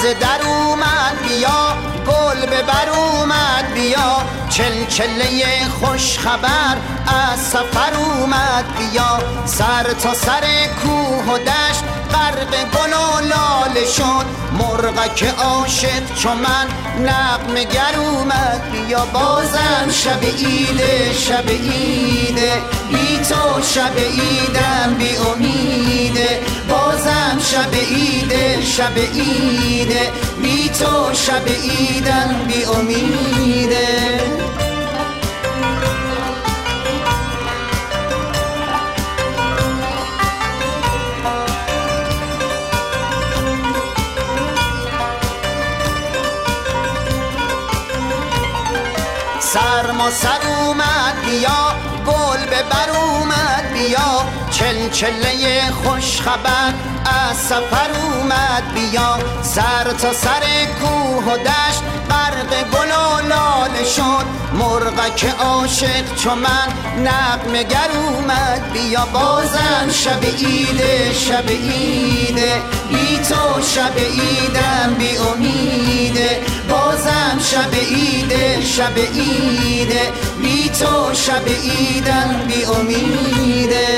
در اومد بیا، گل ببر اومد بیا، چلچله خوش خبر از سفر اومد بیا. سر تا سر کوه و دشت غرق گل و لاله شد، مرغک عاشق چو من نغمه گر اومد بیا. بازم شب عیده شب عیده، بی تو شب عیدم بی امیده. بازم شب عیده شب عیده، بی تو شب عیدم بی امیده. سرما سر اومد بیا، گل ببر اومد بیا، چلچله خوش خبر از سفر اومد بیا. سر تا سر کوه و دشت غرق گل و لاله شد، مرغک عاشق چو من نغمه گر اومد بیا. بازم شب عیده شب عیده، بی تو شب عیدم بی امیده. بازم شب عیده شب عیده، بی تو شب عیدم بی امیده.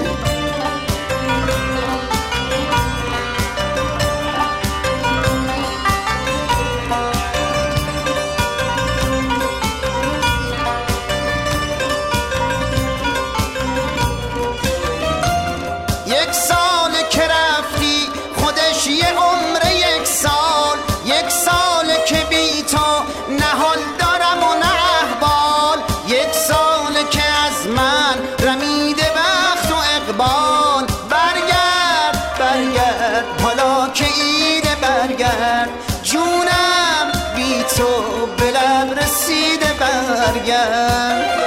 یک سال که رفتی خودش یه عمر، یک سال، یک سال که بی تو نه حال دارم و نه احوال. یک سال که از من رمیده بخت و اقبال. برگرد برگرد حالا که عیده، برگرد جونم بی تو به لب رسیده، برگرد.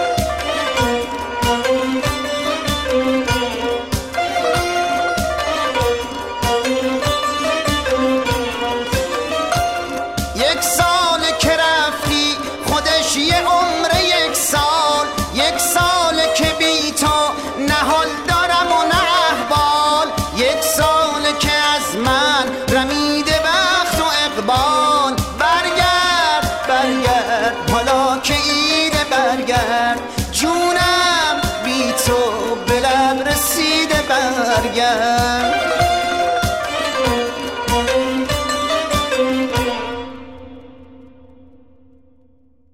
یک سال که رفتی خودش یه عمر، یک سال، یک سال که بی تو نه حال دارم و نه احوال. یک سال که از من رمیده بخت و اقبال. برگرد برگرد حالا که عیده، برگرد جونم بی تو به لب رسیده، برگرد.